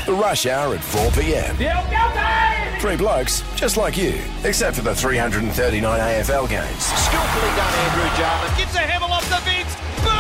The Rush Hour at 4 p.m. Three blokes just like you, except for the 339 AFL games. Skillfully done, Andrew Jarman. Gets a Hemel off the fence.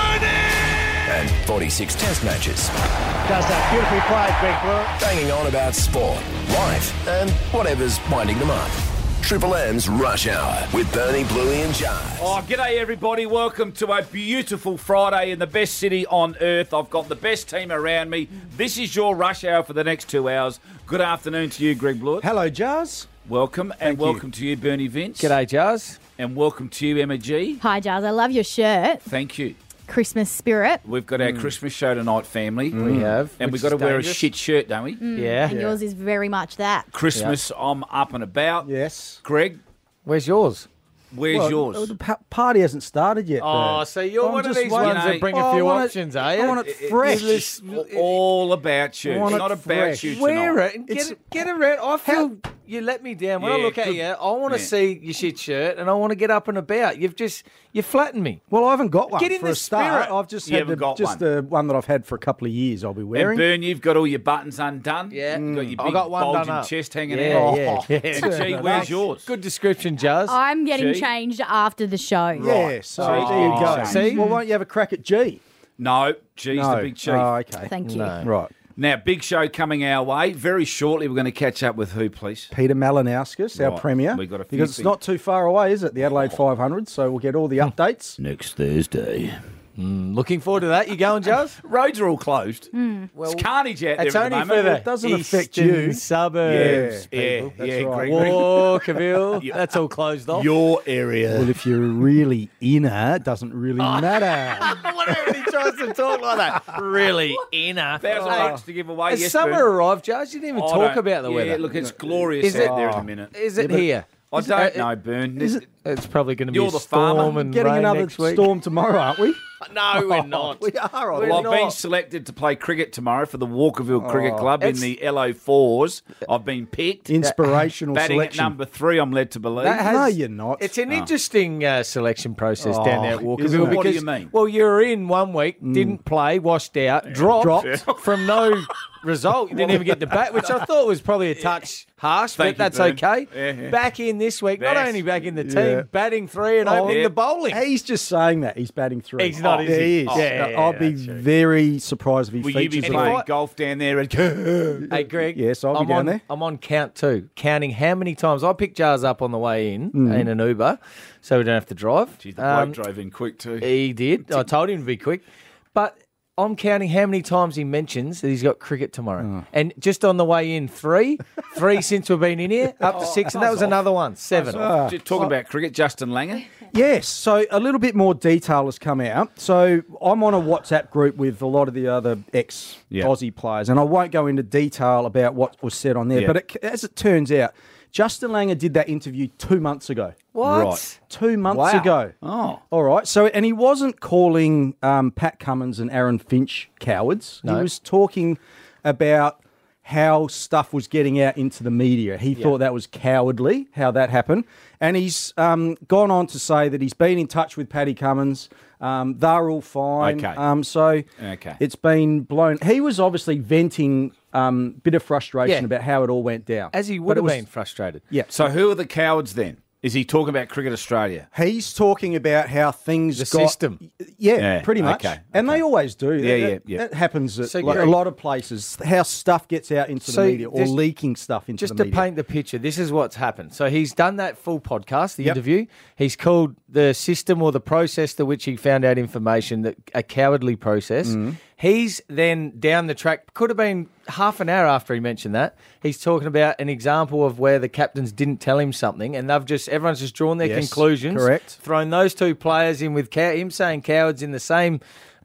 Burning! And 46 test matches. Does that beautifully played, Greg Blue. Banging on about sport, life, and whatever's winding them up. Triple M's Rush Hour with Bernie, Bluey and Jars. Oh, g'day everybody. Welcome to a beautiful Friday in the best city on earth. I've got the best team around me. This is your Rush Hour for the next 2 hours. Good afternoon to you, Greg Blewett. Hello, Jars. Welcome. And welcome to you, Bernie Vince. G'day, Jars. And welcome to you, Emma G. Hi, Giles. I love your shirt. Thank you. Christmas spirit. We've got our Christmas show tonight, family. We have. And we've which got to is wear a dangerous. shit shirt, don't we? Yeah. And yours is very much that. Christmas, I'm up and about. Yes. Greg, Where's yours? where's yours? Well, the party hasn't started yet. Oh, though. so you're I'm one of just these waiting. ones that bring Oh, a few I want options, it, are you? I want it fresh. It's all about you. I It's want it not about fresh. you tonight. Wear it and It's- get around. I feel you let me down. When I Yeah, look at good. you, I want to Yeah. see your shit shirt and I want to get up and about. You flattened me. Well, I haven't got one Get in for the a start. spirit. I've just You had haven't got one. the one that I've had for a couple of years. I'll be And wearing. Burn, you've got all your buttons undone. Yeah. You've got your I big got one done bulging up. chest hanging Yeah, out. yeah. And Gee, where's yours? Good description, Jars. I'm getting Gee. changed after the show. Yeah, so Right. there you go. See? Well, why don't you have a crack at G? No, G's No. the big chief. Oh, okay. Thank you. No. Right. Now, big show coming our way. Very shortly, we're going to catch up with who, please? Peter Malinauskas, our Right. premier. We got a few because it's things. not too far away, is it? The Adelaide 500. So we'll get all the updates. Next Thursday. Looking forward to that. You going, Jars? Roads are all closed. It's carnage out there It's at only the for moment. the It doesn't affect eastern you. suburbs. Yeah, That's yeah, right. Gregory. Walkerville. That's all closed off. Your area. Well, if you're really inner, it doesn't really matter. Whatever he tries to talk like that. Really inner. $1,000 to give away. Has Yes, summer Burn. arrived, Judge? You didn't even I talk don't- about the yeah, weather. Look, it's glorious Is it- out there in a minute. Is it Yeah, but- here? I don't know, Burn. It's probably going to be You're a the storm farmer. and Getting rain another next week. storm tomorrow, aren't we? No, we're not. We are. We're Well, I've been not. selected to play cricket tomorrow for the Walkerville Cricket Club in It's- the LO4s. I've been picked. Inspirational Batting selection. at number 3, I'm led to believe. That has- No, you're not. It's an interesting selection process down there at isn't Walkerville. it? Because, What do you mean? Well, you were in one week, didn't play, washed out, dropped from no result. You didn't even get the bat, which I thought was probably a touch harsh, Thank but you, that's Bern. okay. Yeah. Back in this week, not Yes. only back in the team, Yeah. batting 3 and opening yeah. the bowling. He's just saying that. He's batting 3. He's not, is yeah, he? he is. Oh, yeah, I'd be that's true. very surprised if he Will you be features playing at all. golf down there? Hey, Greg. Yes, I'll be I'm down on, there. I'm on count 2, counting how many times I picked Jars up on the way in an Uber, so we don't have to drive. Geez, the bloke drove in quick too. He did. I told him to be quick. But I'm counting how many times he mentions that he's got cricket tomorrow. And just on the way in, 3 since we've been in here, up to 6, and that was another one, 7. Just talking about cricket, Justin Langer. Yes, so a little bit more detail has come out. So I'm on a WhatsApp group with a lot of the other ex-Aussie players, and I won't go into detail about what was said on there, Yeah. but as it turns out, Justin Langer did that interview 2 months ago. What? Right. 2 months Wow. ago. Oh. All right. So, and he wasn't calling Pat Cummins and Aaron Finch cowards. No. He was talking about how stuff was getting out into the media. He thought that was cowardly, how that happened. And he's gone on to say that he's been in touch with Paddy Cummins. They're all fine. Okay. So Okay. it's been blown. He was obviously venting bit of frustration Yeah. about how it all went down. As he But would it have was- been frustrated. Yeah. So who are the cowards then? Is he talking about Cricket Australia? He's talking about how things The got... system. Yeah, Yeah, pretty much. okay, And they always do. Yeah, That- yeah. That happens at So, a Greg- lot of places, how stuff gets out into So the media or just- leaking stuff into Just the to media. paint the picture, this is what's happened. So he's done that full podcast, the Yep. interview. He's called the system or the process to which he found out information that a cowardly process. Mm-hmm. He's then down the track, could have been half an hour after he mentioned that. He's talking about an example of where the captains didn't tell him something, and everyone's just drawn their Yes, conclusions. correct. Thrown those two players in with him saying cowards in the same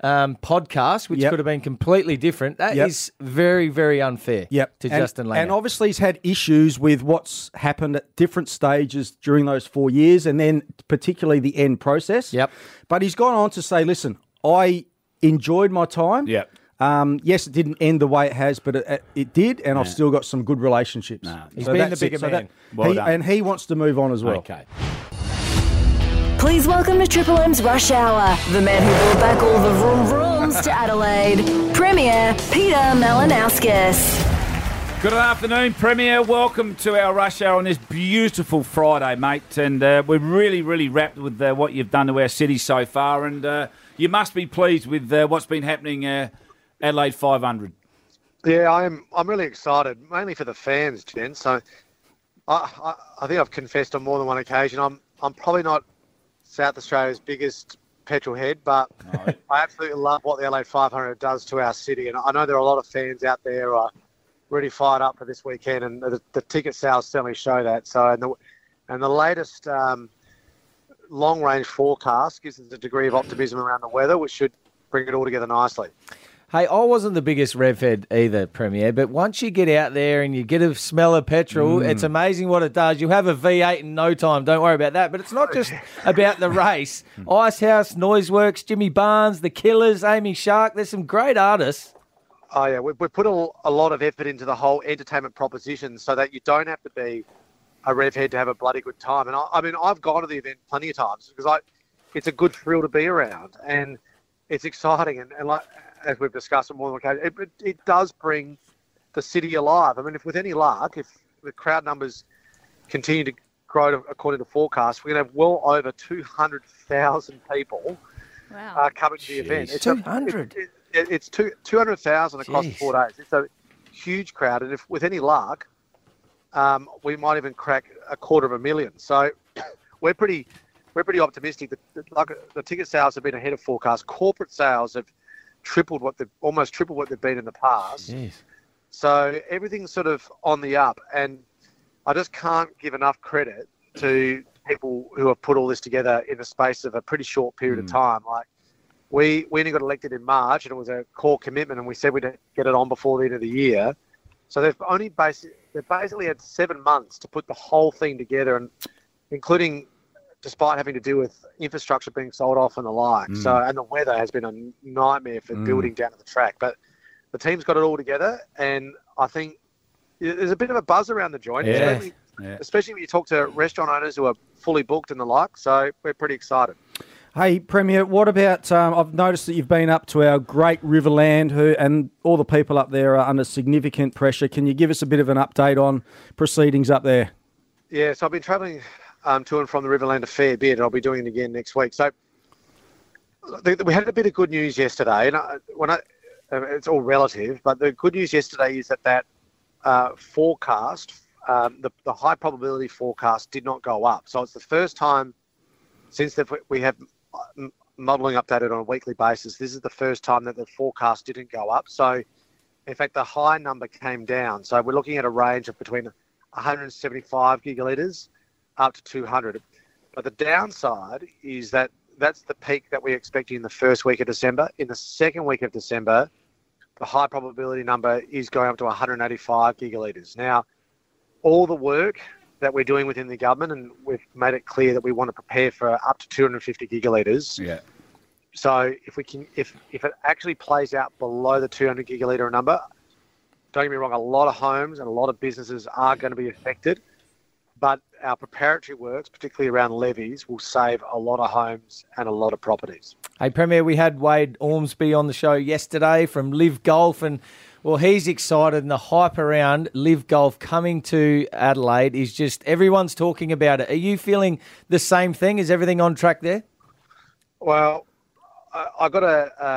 podcast, which Yep. could have been completely different. That is Yep. very, very unfair to And- Justin Langer. And obviously he's had issues with what's happened at different stages during those 4 years and then particularly the end process. Yep. But he's gone on to say, listen, I enjoyed my time. Yep. Yes, it didn't end the way it has, but it did, and I've still got some good relationships. He's been that's the bigger it. So man. Well done. And he wants to move on as well. Okay. Please welcome to Triple M's Rush Hour, the man who brought back all the vroom vrooms to Adelaide, Premier Peter Malinauskas. Good afternoon, Premier. Welcome to our rush hour on this beautiful Friday, mate. And we're really, really wrapped with what you've done to our city so far. And you must be pleased with what's been happening Adelaide 500. Yeah, I'm really excited, mainly for the fans, Jen. So I think I've confessed on more than one occasion. I'm probably not South Australia's biggest petrol head, but no. I absolutely love what the Adelaide 500 does to our city. And I know there are a lot of fans out there who are really fired up for this weekend, and the ticket sales certainly show that. So, and the latest long-range forecast gives us a degree of optimism around the weather, which should bring it all together nicely. Hey, I wasn't the biggest rev head either, Premier, but once you get out there and you get a smell of petrol, it's amazing what it does. You'll have a V8 in no time. Don't worry about that. But it's not just about the race. Icehouse, Noiseworks, Jimmy Barnes, The Killers, Amy Shark. There's some great artists. Oh, yeah. We put a lot of effort into the whole entertainment proposition so that you don't have to be a rev head to have a bloody good time. And I mean, I've gone to the event plenty of times because it's a good thrill to be around, and it's exciting. And like, as we've discussed on more than one occasion, it does bring the city alive. I mean, if with any luck, if the crowd numbers continue to grow according to forecasts, we're going to have well over 200,000 people coming to the event. It's 200. It's 200,000 across the 4 days. It's a huge crowd, and if with any luck, we might even crack 250,000. So we're pretty optimistic. The ticket sales have been ahead of forecast. Corporate sales have almost tripled what they've been in the past. Jeez. So everything's sort of on the up, and I just can't give enough credit to people who have put all this together in the space of a pretty short period of time. Like, we only got elected in March, and it was a core commitment, and we said we'd get it on before the end of the year. So they've basically had 7 months to put the whole thing together, and including despite having to deal with infrastructure being sold off and the like. So, and the weather has been a nightmare for building down at the track. But the team's got it all together, and I think there's a bit of a buzz around the joint, especially when you talk to restaurant owners who are fully booked and the like. So we're pretty excited. Hey, Premier, what about, I've noticed that you've been up to our great Riverland, and all the people up there are under significant pressure. Can you give us a bit of an update on proceedings up there? Yeah, so I've been travelling to and from the Riverland a fair bit, and I'll be doing it again next week. So we had a bit of good news yesterday, and it's all relative, but the good news yesterday is that forecast, the high probability forecast did not go up. So it's the first time since we have modelling updated on a weekly basis. This is the first time that the forecast didn't go up. So, in fact, the high number came down. So we're looking at a range of between 175 gigalitres up to 200. But the downside is that that's the peak that we're expecting in the first week of December. In the second week of December, the high probability number is going up to 185 gigalitres. Now, all the work that we're doing within the government, and we've made it clear that we want to prepare for up to 250 gigalitres. Yeah. So if it actually plays out below the 200 gigalitre number, don't get me wrong, a lot of homes and a lot of businesses are going to be affected, but our preparatory works, particularly around levies, will save a lot of homes and a lot of properties. Hey, Premier, we had Wade Ormsby on the show yesterday from Live Golf, and well, he's excited, and the hype around Live Golf coming to Adelaide is just, everyone's talking about it. Are you feeling the same thing? Is everything on track there? Well, I got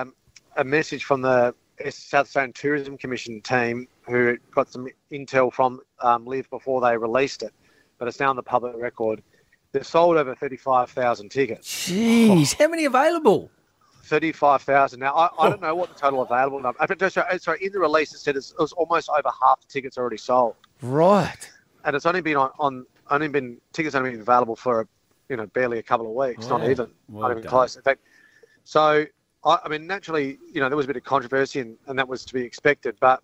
a message from the South Australian Tourism Commission team who got some intel from Live before they released it, but it's now on the public record. They've sold over 35,000 tickets. Jeez, how many available? 35,000. Now, I don't know what the total available number. Sorry, in the release it said it was almost over half the tickets already sold. Right. And it's only been tickets only been available for barely a couple of weeks, not even close. In fact, so I mean, naturally, there was a bit of controversy, and that was to be expected. But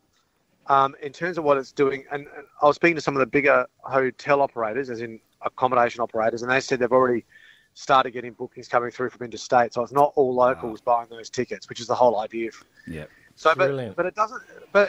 in terms of what it's doing, and I was speaking to some of the bigger hotel operators, as in accommodation operators, and they said they've already started getting bookings coming through from interstate. So it's not all locals buying those tickets, which is the whole idea. Yeah. So, but it doesn't. But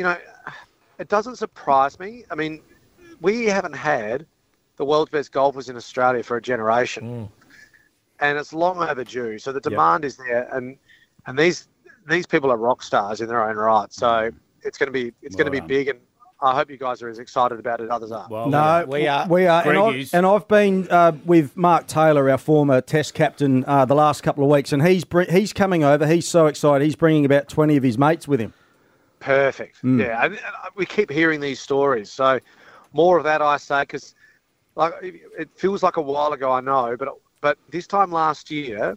it doesn't surprise me. I mean, we haven't had the world's best golfers in Australia for a generation, and it's long overdue. So the demand is there, and these people are rock stars in their own right. So it's going to be big, and I hope you guys are as excited about it as others are. Well, No, we are. We are. Greg is. And I've been with Mark Taylor, our former Test captain, the last couple of weeks, and he's coming over. He's so excited. He's bringing about 20 of his mates with him. Perfect. Yeah, and we keep hearing these stories. So more of that, I say, because like it feels like a while ago, I know, but this time last year,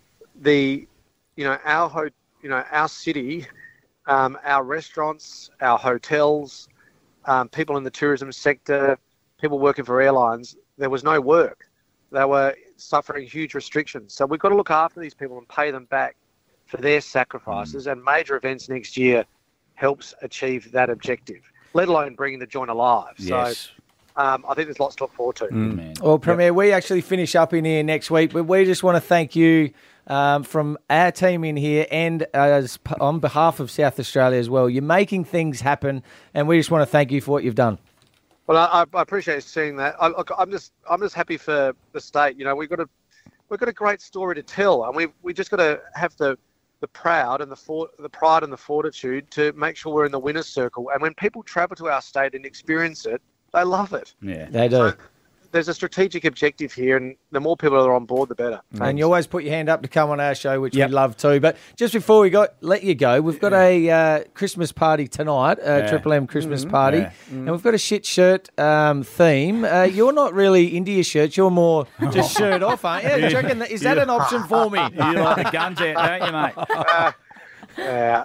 our city, our restaurants, our hotels, people in the tourism sector, people working for airlines, there was no work. They were suffering huge restrictions. So we've got to look after these people and pay them back for their sacrifices. And major events next year helps achieve that objective, let alone bringing the joint alive. Yes. So I think there's lots to look forward to. Man. Well, Premier, we actually finish up in here next week, but we just want to thank you from our team in here and on behalf of South Australia as well. You're making things happen, and we just want to thank you for what you've done. Well, I appreciate seeing that. I'm just happy for the state. You know, we've got a great story to tell, and we just got to have the pride and the fortitude to make sure we're in the winner's circle. And when people travel to our state and experience it, they love it. Yeah, They do. So there's a strategic objective here, and the more people that are on board, the better. And you always put your hand up to come on our show, which we love too. But just before we let you go, we've got a Christmas party tonight, Triple M Christmas party, and we've got a shit shirt theme. You're not really into your shirts; you're more just shirt off, aren't you? Do you reckon is that an option for me? you like the guns out, don't you, mate?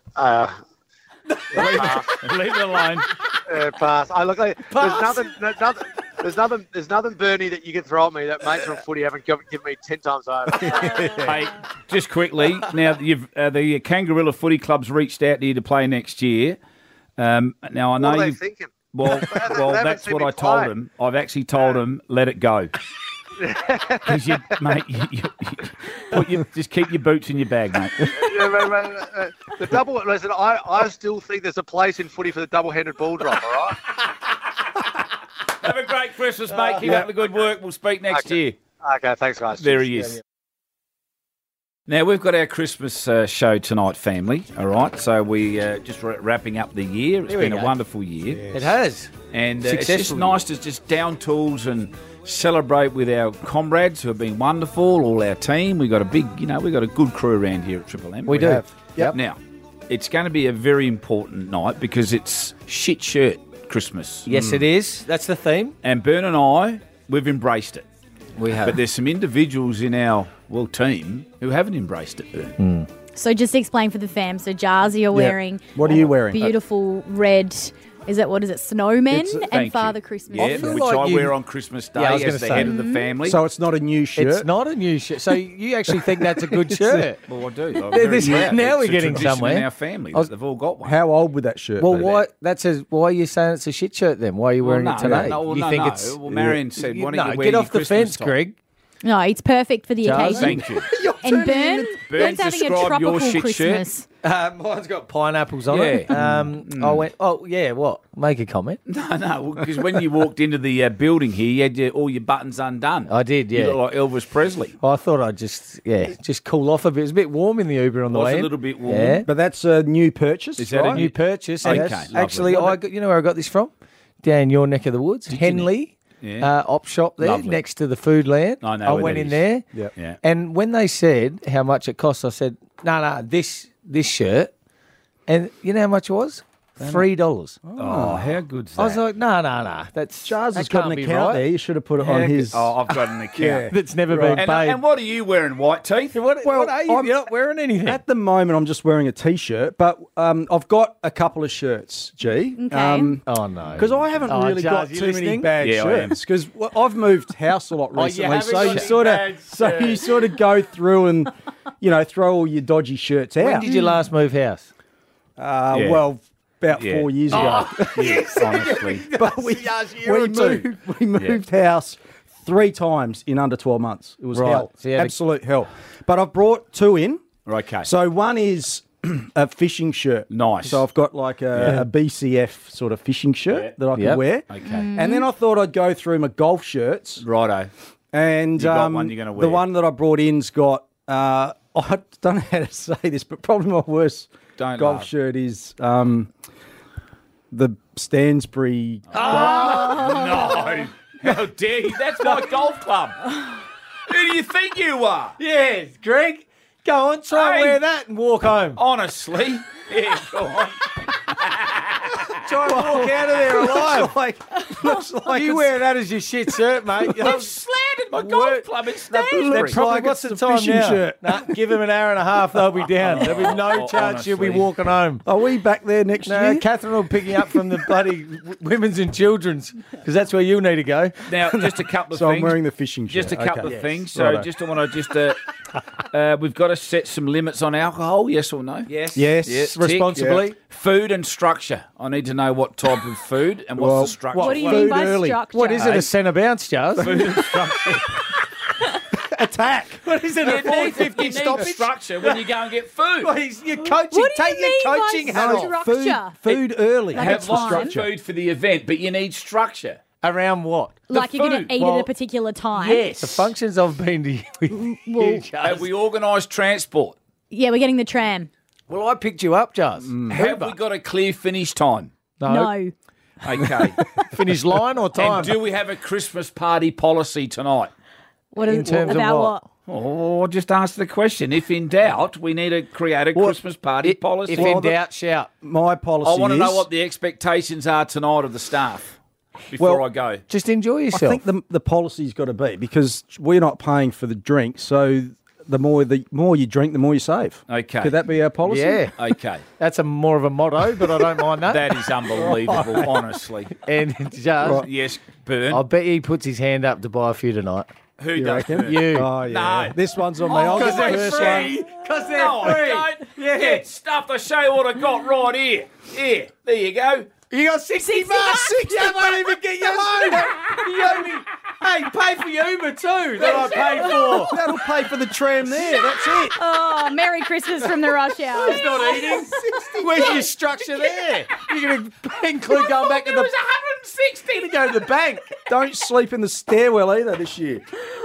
Leave it alone. Pass. I look like there's nothing, Bernie, that you can throw at me that mates from footy haven't given me 10 times over. Hey, just quickly, now the Kangaroo Footy Club's reached out to you to play next year. Now I know What are they you. thinking? Well, haven't that's seen what me I told play. them. I've actually told them, let it go. Because just keep your boots in your bag, mate. The double. Listen, I still think there's a place in footy for the double-handed ball drop. All right. Have a great Christmas, mate. Keep up the good work. We'll speak next year. Okay, thanks, guys. There he is. Now, we've got our Christmas show tonight, family, all right? So we just wrapping up the year. It's been a wonderful year. It has. And it's just nice to just down tools and celebrate with our comrades who have been wonderful, all our team. We've got a good crew around here at Triple M. We do. Yep. Now, it's going to be a very important night because it's shit shirt Christmas. Yes, it is. That's the theme. And Bern and I, we've embraced it. We have. But there's some individuals in our team who haven't embraced it, Bern. So just explain for the fam. So Jarzy, you're wearing What are you wearing? beautiful red. What is it? Snowmen Thank and you. Father Christmas. Yeah, feel which like I you- wear on Christmas Day Yeah, I was as gonna the say. head of the family. So it's not a new shirt. It's not a new shirt. So you actually think that's a good shirt? Well, I do. I'm This- very proud. now we're It's a getting tradition somewhere. in our family. They've all got one. How old would that shirt Well, be? why are you saying it's a shit shirt then? Why are you wearing it today? Well, Marion said, why don't no, you wear get your off the Christmas fence, top? Greg. No, it's perfect for the Jarzy? occasion. Thank you. And Bern's having a describe your tropical shit Christmas. Mine's got pineapples on it. Yeah. I went, what? Make a comment. No, because when you walked into the building here, you had all your buttons undone. I did, yeah. You look like Elvis Presley. I thought I'd just cool off a bit. It was a bit warm in the Uber on the Was way a in. little bit warm. Yeah. But that's a new purchase. Is that right? a New purchase. Okay, And lovely. actually, you know where I got this from? Down your neck of the woods. Henley. Yeah. Op shop there Lovely. next to the Foodland. I know where went that in is. there. Yep. Yeah. And when they said how much it cost, I said, no, this shirt. And you know how much it was? $3. Oh, how good's that? I was like, no. That's Charles that has got can't an be account right. there. You should have put it on his. Oh, I've got an account. That's never been paid. And what are you wearing, White Teeth? What are you? I'm- You're not wearing anything. At the moment, I'm just wearing a T-shirt, but I've got a couple of shirts, G. Okay. Oh, no. Because I haven't Oh, really got Charles, you too many listening? bad Yeah, I am. shirts. Because I've moved house a lot you recently, haven't so got you any sort bad of you sort of go through and throw all your dodgy shirts out. When did you last move house? Yeah. Well, about Yeah. 4 years ago. Yes, honestly. But we moved house 3 times in under 12 months. It was Right. hell, So you had to- absolute hell. But I've brought 2 in. Okay. So one is a fishing shirt. Nice. So I've got like a BCF sort of fishing shirt that I can Yep. wear. Okay. And then I thought I'd go through my golf shirts. Righto. And You got one you're gonna wear. the one that I brought in's got, I don't know how to say this, but probably my worst Don't golf laugh. shirt is the Stansbury. No. How dare you? That's my golf club. Who do you think you are? Yes, Greg. Go on, try and Hey. wear that and walk home. Honestly. Yeah, go on. Try and walk out of there alive. Looks like You it's- wear that as your shit shirt, mate. You've slandered my golf club in Stansbury. Looks like What's it's the a time fishing now? shirt. Nah, give him an hour and a half, they'll be down. There'll be no Oh, chance you'll be honestly. walking home. Are we back there next No, year? Catherine will pick you up from the bloody women's and children's because that's where you need to go. Now, just a couple of So things. I'm wearing the fishing shirt. Just a couple Okay. of things. So, Righto. just want to we've got to set some limits on alcohol. Yes or no? Yes. Yes. Yes. Responsibly. Yeah. Food and structure. I need to know what type of food and what's Well, the structure. What do you Food mean by early. structure? What is it, a centre bounce, Charles? Food and structure. Attack. What is it, You a need, 450 you stop need structure when you go and get food. You're coaching. What do you Take your mean by coaching hat off. structure? Food early. Like Have a lots time. of food for the event, but you need structure. Around what? Like you're going food. to eat Well, at a particular time. Yes. The functions I've been to with Well- you, Charles. Have we organised transport? Yeah, we're getting the tram. Well, I picked you up, Charles. Have we got a clear finish time? No. Okay. Finish line or time? And do we have a Christmas party policy tonight? What is In terms of about what? Oh, just answer the question. If in doubt, we need to create a Christmas party policy. If in doubt, shout. My policy I want to is, know what the expectations are tonight of the staff before Well, I go. Just enjoy I yourself. think the policy's got to be, because we're not paying for the drink, so the more you drink, the more you save. Okay. Could that be our policy? Yeah. Okay. That's more of a motto, but I don't mind that. That is unbelievable, honestly. And Charles, Yes, Burn. I bet he puts his hand up to buy a few tonight. Who You does reckon? Burn? You. Oh, yeah. No. This one's on me. I'll Because get the they're first one. free. Because they're No, I don't. Get stuff. I show you what I got right here. Here. There you go. You got 60 bucks. You won't even get your home. You owe me. Hey, pay for your Uber too that I paid for. That'll pay for the tram there. That's it. Oh, Merry Christmas from the rush hour. It's not eating. Where's your structure there? You're going to include going back to It the... was 160 to go to the bank. Don't sleep in the stairwell either this year.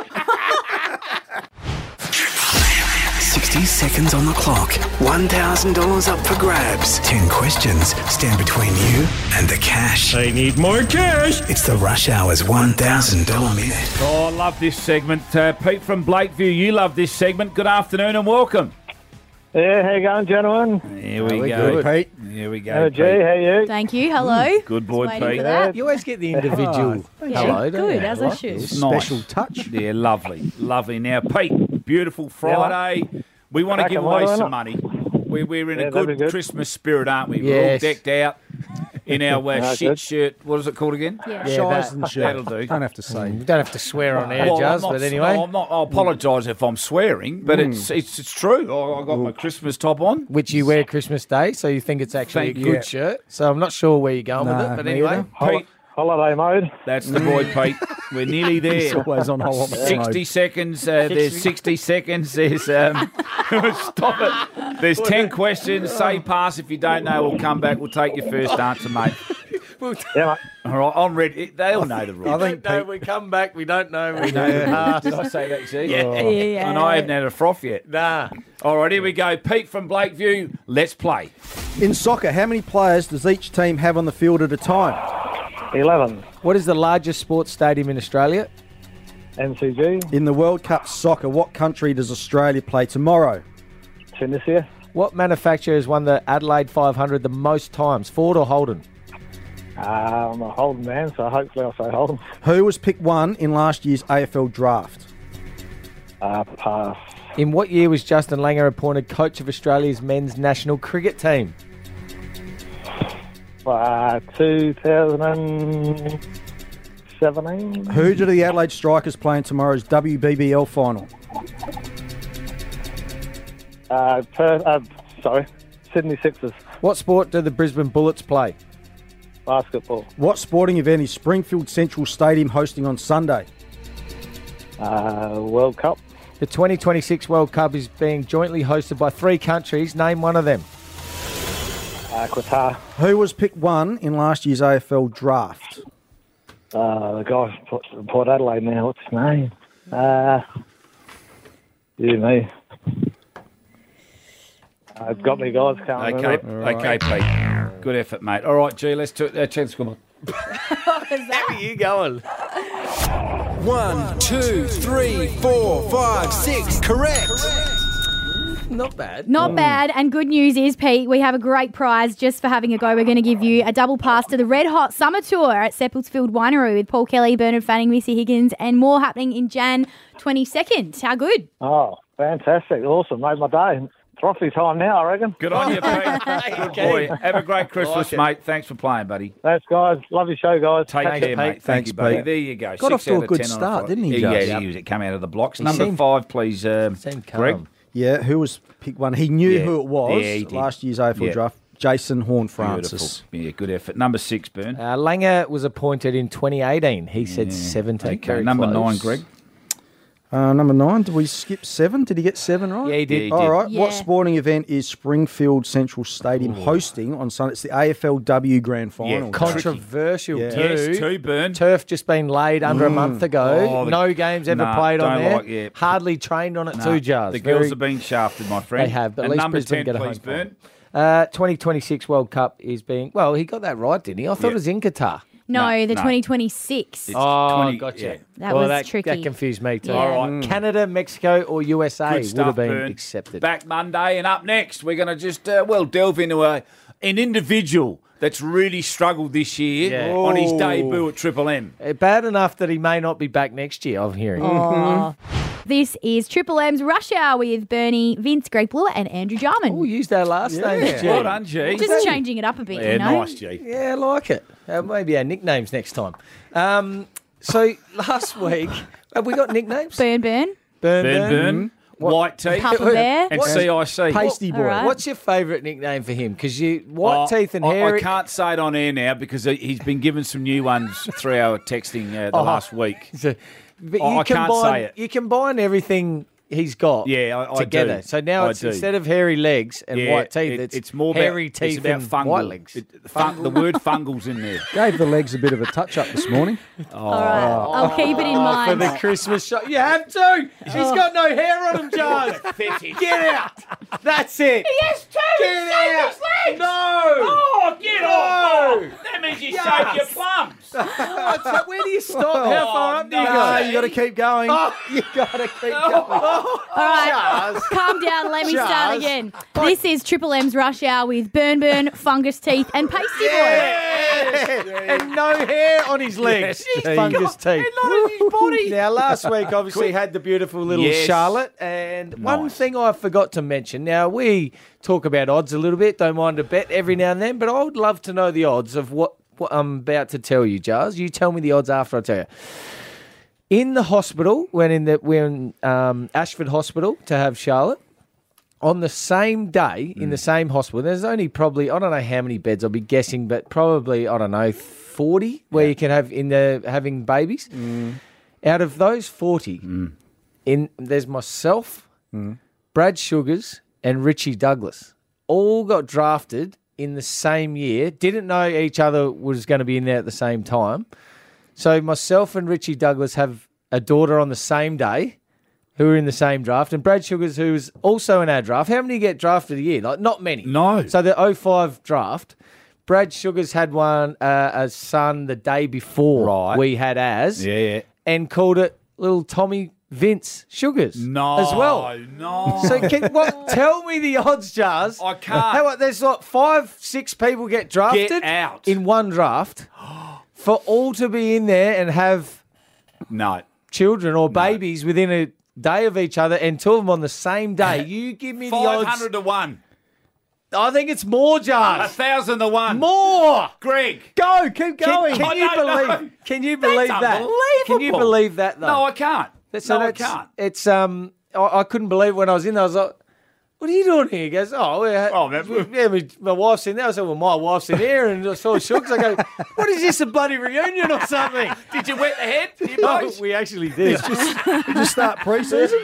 60 seconds on the clock. $1,000 up for grabs. 10 questions stand between you and the cash. I need more cash. It's the Rush Hour's $1,000 minute. Oh, I love this segment. Pete from Blakeview, you love this segment. Good afternoon and welcome. Yeah, how you going, gentlemen? Here we we're go. good. Pete. Here we go. Hello, G, Pete. how you? Thank you. Hello. Good boy, Just waiting Pete. for that. You always get the individual Yeah, hello, don't good, you? as I should. Special Nice. touch. Yeah, lovely. Lovely. Now, Pete, beautiful Friday. We want to Crack give 'em, away why some not? money. We're in Yeah, a that'd be good good. Christmas spirit, aren't we? We're Yes. all decked out in our shit good. shirt. What is it called again? Yeah. Yeah, Shies that- and shit. that'll do. Don't have to say. You don't have to swear on air, Well, Jazz, I'm not- but anyway. no, I'm not. I apologise if I'm swearing, but it's true. I got my Christmas top on. Which you wear Christmas Day, so you think it's actually Thank a you. good shirt. So I'm not sure where you're going with Nah, it, but me anyway. either. Pete, Holiday mode. that's the boy, Pete. We're nearly It's there. always on holiday 60 mode. seconds. There's 60 seconds. There's stop it. There's 10 questions. Say pass if you don't know. We'll come back. We'll take your first answer, mate. Yeah, mate. All right, I'm ready. They all know the rules. I think No, Pete, we come back, we don't know. We know know. the rules. Did I say that? You see? Yeah. And I haven't had a froth yet. Nah. All right, here we go. Pete from Blakeview. Let's play. in soccer, how many players does each team have on the field at a time? 11. What is the largest sports stadium in Australia? MCG. In the World Cup soccer, what country does Australia play tomorrow? Tunisia. What manufacturer has won the Adelaide 500 the most times, Ford or Holden? I'm a Holden man, so hopefully I'll say Holden. Who was picked one in last year's AFL draft? Pass. In what year was Justin Langer appointed coach of Australia's men's national cricket team? 2017. Who do the Adelaide Strikers play in tomorrow's WBBL final? Sydney Sixers. What sport do the Brisbane Bullets play? Basketball. What sporting event is Springfield Central Stadium hosting on Sunday? World Cup. The 2026 World Cup is being jointly hosted by 3 countries. Name one of them. Qatar. Who was picked one in last year's AFL draft? The guy from Port Adelaide now. What's his name? Me. Got me, guys. Can't Okay, remember. okay, Pete. Good effort, mate. All right, G, let's check the score. How are you going? 1, 2, 3, 4, 5, 6. Correct. Not bad. Not bad. And good news is, Pete, we have a great prize just for having a go. We're going to give you a double pass to the Red Hot Summer Tour at Seppeltsfield Winery with Paul Kelly, Bernard Fanning, Missy Higgins, and more happening in Jan 22nd. How good? Oh, fantastic. Awesome. Made my day. Trophy time now, I reckon. Good on you, Pete. Good boy. Have a great Christmas, mate. Thanks for playing, buddy. Thanks, guys. Love your show, guys. Take care, mate. Thank Thanks, you, buddy. Pete. There you go. Got off 6 to out a of good 10 on start, Friday. didn't he, Yeah, Jazz? he was come out of the blocks. He Number seemed- 5, please, Seemed Greg. calm. Yeah, who was pick one? He knew Yeah. who it was. Yeah, he did. Last year's AFL Yeah. draft. Jason Horn-Francis. Beautiful. Yeah, good effort. Number 6, Burn. Langer was appointed in 2018. He said 17. Okay, Very number close. 9, Greg. Number 9, did we skip 7? Did he get 7 right? Yeah, he did. Yeah, he All did. right. Yeah. What sporting event is Springfield Central Stadium hosting on Sunday? It's the AFLW Grand Final. Controversial Yeah. too. Yes, 2, Burn. Turf just been laid under a month ago. Oh, no games ever Nah, played on don't there. like it. Hardly trained on it Nah, too, Jars. the girls have been shafted, my friend. They have, but at and least number Brisbane 10, get a please, home Burn. 2026 World Cup is being... Well, he got that right, didn't he? I thought Yeah. it was in Qatar. No, No, the no. 2026. It's Oh, 20 gotcha. yeah. That was tricky. That confused me too. Yeah. All right. Canada, Mexico, or USA Good would stuff, have been Burn. accepted. Back Monday, and up next, we're going to just, delve into an individual that's really struggled this year Yeah. on his debut at Triple M. Bad enough that he may not be back next year, I'm hearing. Oh. This is Triple M's Rush Hour with Bernie, Vince, Greg Blewett, and Andrew Jarman. We'll use our last names, G. Well done, G. Just changing it up a bit, Yeah, you know. nice, G. Yeah, I like it. Maybe our nicknames next time. So last week, have we got nicknames? Burn. Burn. White Teeth. Papa Bear. And CIC. Pasty boy. All right. What's your favourite nickname for him? Because White Teeth and Hairy... I can't say it on air now because he's been given some new ones through our texting the last week. But I can't say it. You combine everything he's got Yeah, I together. do. So now I it's do. instead of hairy legs and Yeah, white teeth, it's more hairy about, teeth it's about and fungal. white legs. The word fungal's in there. Gave the legs a bit of a touch-up this morning. All right. I'll keep it in For mind. the Christmas show. You have to. He's got no hair on him, John. Get out. That's it. He has two. Get out. Legs. No. Oh, get No. off. That means you Yes. shaved your plums. So where do you stop? How far up do you no. go? You got to keep going. You got to keep going. All right. Calm down. Let me start Jazz. again. This is Triple M's Rush Hour with Burn, Fungus Teeth, and Pasty Boy. And no hair on his legs. Fungus teeth. Now, last week, obviously, had the beautiful little Yes. Charlotte. And one Nice. thing I forgot to mention. Now, we talk about odds a little bit. Don't mind a bet every now and then. But I would love to know the odds of what I'm about to tell you, Jars. You tell me the odds after I tell you. In the hospital, we're in Ashford Hospital to have Charlotte. On the same day, in the same hospital, there's only probably, I don't know how many beds, I'll be guessing, but probably, 40 where you can have having babies. Out of those 40, there's myself, Brad Sugars, and Richie Douglas. All got drafted in the same year. Didn't know each other was going to be in there at the same time. So myself and Richie Douglas have a daughter on the same day who are in the same draft. And Brad Sugars, who was also in our draft. How many get drafted a year? Like, not many. No. So the 05 draft, Brad Sugars had one, a son the day before Right. we had ours. Yeah. And called it little Tommy Vince Sugars No. as well. No. So tell me the odds, Jars. I can't. How about there's like 5-6 people get drafted Get out. in one draft for all to be in there and have No. children or babies within a day of each other and two of them on the same day. You give me the odds. 500 to 1. I think it's more, Jars. 1,000 to 1. More. Greg. Go, keep going. Can you I don't believe? know. Can you believe That's that? Can you unbelievable. believe that though? No, I can't. So I that's- can't. It's I couldn't believe it when I was in there. I was like, "What are you doing here?" He goes, my wife's in there. I said, "Well, my wife's in here," and I saw Shooks. I go, "What is this? A bloody reunion or something?" Did you wet the head? You No, boys? we actually did. You just start pre-season.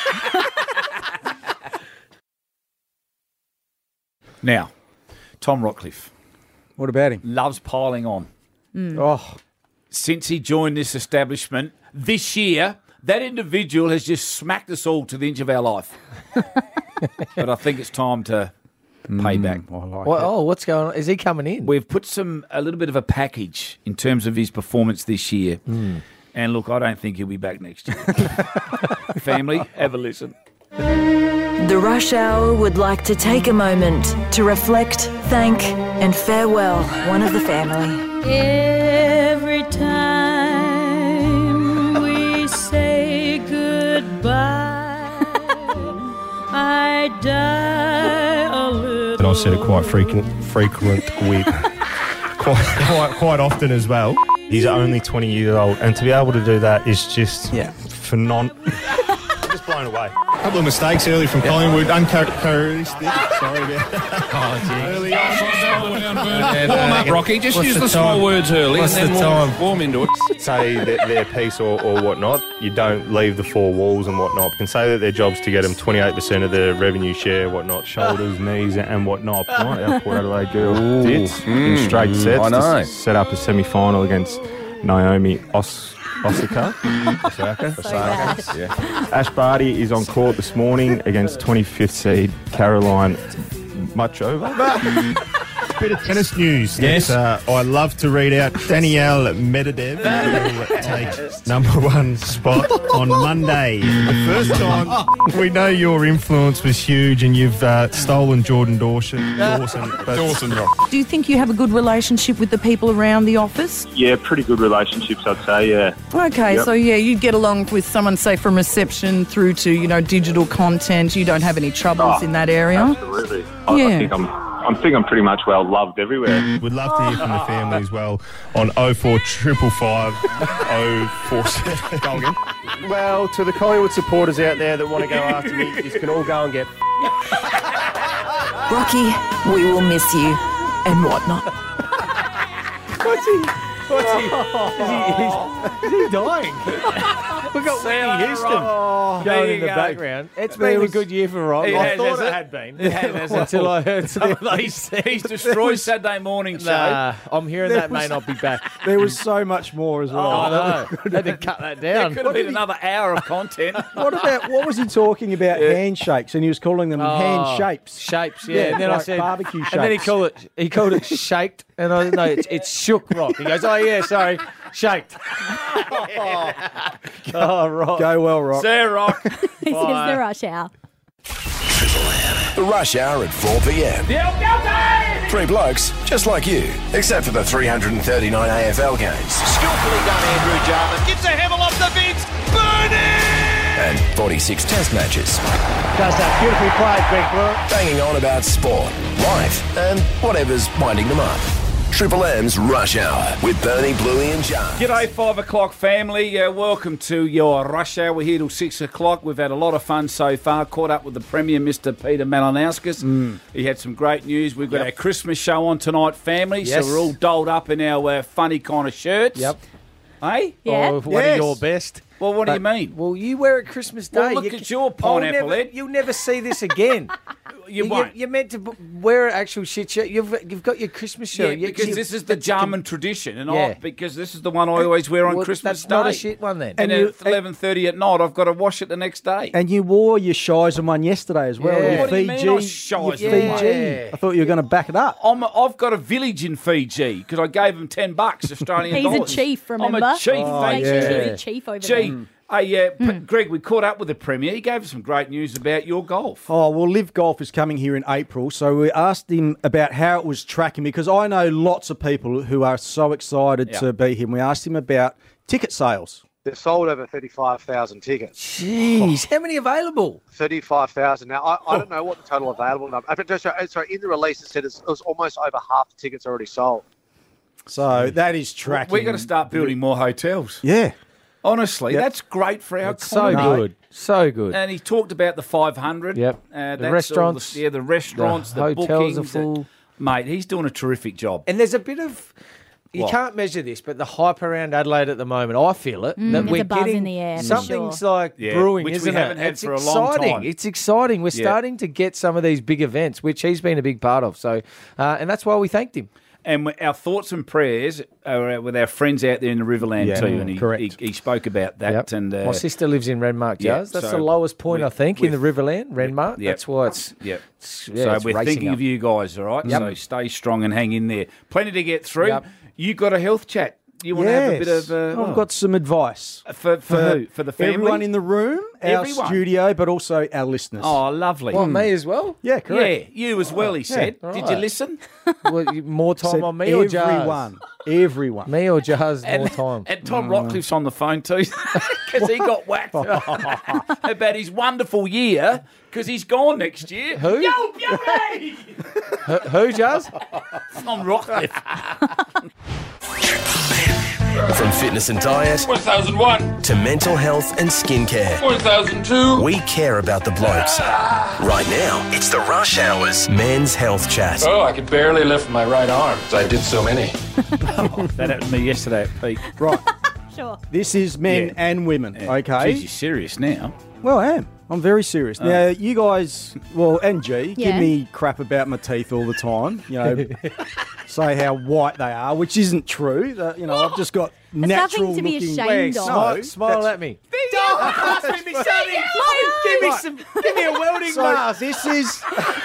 Now, Tom Rockcliffe What about him? loves piling on. Oh, Since he joined this establishment this year, that individual has just smacked us all to the inch of our life. But I think it's time to payback. I like What's going on? Is he coming in? We've put a little bit of a package in terms of his performance this year. And look, I don't think he'll be back next year. Family, have a listen. The Rush Hour would like to take a moment to reflect, thank, and farewell one of the family. Every time we say goodbye, I die a little. And I've said it quite frequent with quite often as well. He's only 20 years old, and to be able to do that is just phenomenal. I'm just blown away. A couple of mistakes early from Collingwood, uncharacteristic. Sorry about that. Early on. Warm up, Rocky. Just use the small words early and then warm into it. Say that their piece or whatnot, you don't leave the four walls and whatnot. You can say that their job's to get them 28% of the revenue share, whatnot, shoulders, knees and whatnot. Our Port Adelaide girl did in straight sets. I know. To set up a semi-final against Naomi Osaka. Ash Barty is on court this morning against 25th seed Caroline Muchova. Bit of tennis news. Yes. I love to read out Danielle Medvedev will take #1 spot on Monday. The first time we know your influence was huge and you've stolen Jordan Dawson. Do you think you have a good relationship with the people around the office? Yeah, pretty good relationships, I'd say, yeah. Okay, Yep. so you'd get along with someone, say, from reception through to, digital content. You don't have any troubles in that area? Absolutely. I think I'm pretty much well loved everywhere. We'd love to hear from the family as well on 04555 047. Go again. Well, to the Collingwood supporters out there that want to go after me, you can all go and get Rocky, we will miss you and whatnot. What's he? Is he dying? We've got Whitney Houston going in the background. It's been a good year for Rob. I thought it had been. Until I heard He's destroyed Saturday morning show. Nah, I'm hearing that may not be back. There was so much more as well. I know. Had to cut that down. There could have been another hour of content. What was he talking about? Handshakes, and he was calling them hand shapes. Shapes, yeah. And then like I said barbecue shapes. And then he called it shaped, and I no, it's shook, Rock. He goes, oh yeah, sorry, shaped. Oh, Rock. Go well, Rock. See you, Rock. This is the Rush Hour. The Rush Hour at 4 p.m. Three blokes just like you, except for the 339 AFL games. Skillfully done, Andrew Jarman. Gets a hevel off the bench. Burning! And 46 test matches. Does that beautifully played, Greg Brewer. Banging on about sport, life, and whatever's winding them up. Triple M's Rush Hour with Bernie, Bluey and John. G'day, 5 o'clock family. Welcome to your Rush Hour. We're here till 6 o'clock. We've had a lot of fun so far. Caught up with the Premier, Mr. Peter Malinauskas. He had some great news. We've got our Christmas show on tonight, family. Yes. So we're all dolled up in our funny kind of shirts. Yep. Hey? Yeah. Oh, one of your best. Well, what do you mean? Well, you wear it Christmas Day. Well, look at your pineapple head. You'll never see this again. You won't. You're meant to wear an actual shit shirt. You've got your Christmas shirt. Yeah, because this is the Jarman tradition, and Yeah. because this is the one I always wear on Well, Christmas that's Day. not a shit one then. And And at 11:30 at night, I've got to wash it the next day. And you wore your Shizen one yesterday as well. Yeah. Your What do you Fiji. mean I Shizen your one? Fiji. Yeah. I thought you were going to back it up. I've got a village in Fiji because I gave him $10 Australian He's dollars. a chief, remember? I'm a chief. Makes thank you you. really chief over Gee, there. Greg, we caught up with the Premier. He gave us some great news about your golf. Oh, well, Live Golf is coming here in April, so we asked him about how it was tracking because I know lots of people who are so excited to be here. We asked him about ticket sales. They've sold over 35,000 tickets. Jeez, how many available? 35,000. Now, I don't know what the total available number. Sorry, in the release it said it was almost over half the tickets already sold. So that is tracking. We've got to start building more hotels. Yeah. Honestly, Yep. that's great for our So economy. good. So good. And he talked about the 500. Yep. That's The all restaurants. the restaurants, the hotels bookings. are full. Mate, he's doing a terrific job. And there's a bit of... You What? can't measure this, but the hype around Adelaide at the moment, I feel it. that there's we're a buzz getting in the air, for something's sure. like Yeah, brewing, which we isn't haven't it? had It's for a long exciting. time. It's exciting. We're starting to get some of these big events, which he's been a big part of. So, and that's why we thanked him. And our thoughts and prayers are with our friends out there in the Riverland too. And he spoke about that. Yep. And my sister lives in Renmark, Jazz. That's so the lowest point, I think, in the Riverland, Renmark. That's why it's... Yep. So we're thinking of you guys, all right? So stay strong and hang in there. Plenty to get through. Yep. You got a health chat. You want to have a bit of... I've got some advice. For who? For the family? Everyone in the room, our studio, but also our listeners. Oh, lovely. Well, me as well? Yeah, correct. Yeah, you as well, he said. Yeah, Did you listen? Well, more time on me or Jazz? Everyone. Me or Jazz, more time. And Tom Rockcliffe's on the phone too, because he got whacked about his wonderful year, because he's gone next year. Who? Yo, Billy! Who, Jazz? Tom Rockcliffe. From fitness and diet 1001 to mental health and skincare, 1002. we care about the blokes. Right now, it's the Rush Hour's Men's Health Chat. Oh, I could barely lift my right arm. I did so many. That happened to me yesterday at Peak. Right. Sure. This is men and women, okay? Geez, you're serious now. Well, I am. I'm very serious. Now, you guys, and G, give me crap about my teeth all the time. You know, say how white they are, which isn't true. I've just got natural nothing to be looking... ashamed of. No, Smile at me. Give me a welding mask. This is...